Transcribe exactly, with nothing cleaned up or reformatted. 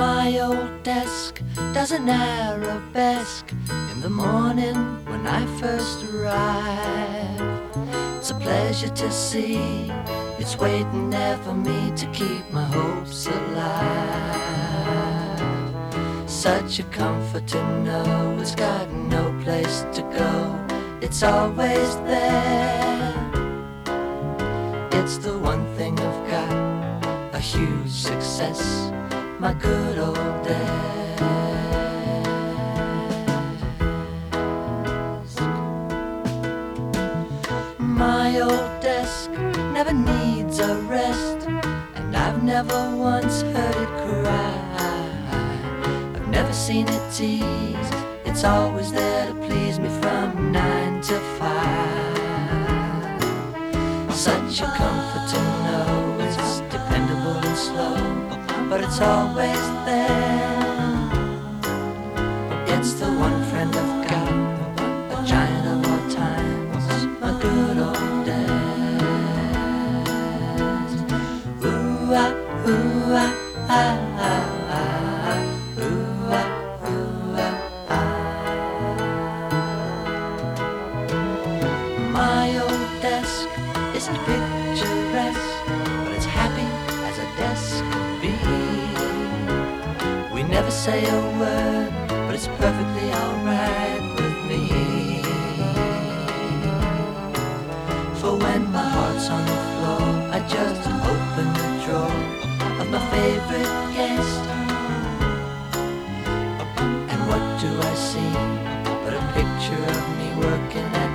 My old desk does an arabesque in the morning when I first arrive. It's a pleasure to see it's waiting there for me to keep my hopes alive. Such a comfort to know it's got no place to go, it's always there. It's the one thing I've got, a huge success, my good old desk. My old desk never needs a rest, and I've never once heard it cry. I've never seen it teased, it's always there to please me from nine to five. Such a comfort to know it's dependable and slow, but it's always there. It's the one friend I've got, a giant of all times, my good old desk. Ooh ah, ooh ah, ah, ah, ah, ooh ah, ooh ah, ah. My old desk isn't picturesque, but it's happy as a desk could be. We never say a word, but it's perfectly alright with me. For when my heart's on the floor, I just open the drawer of my favorite guest. And what do I see but a picture of me working at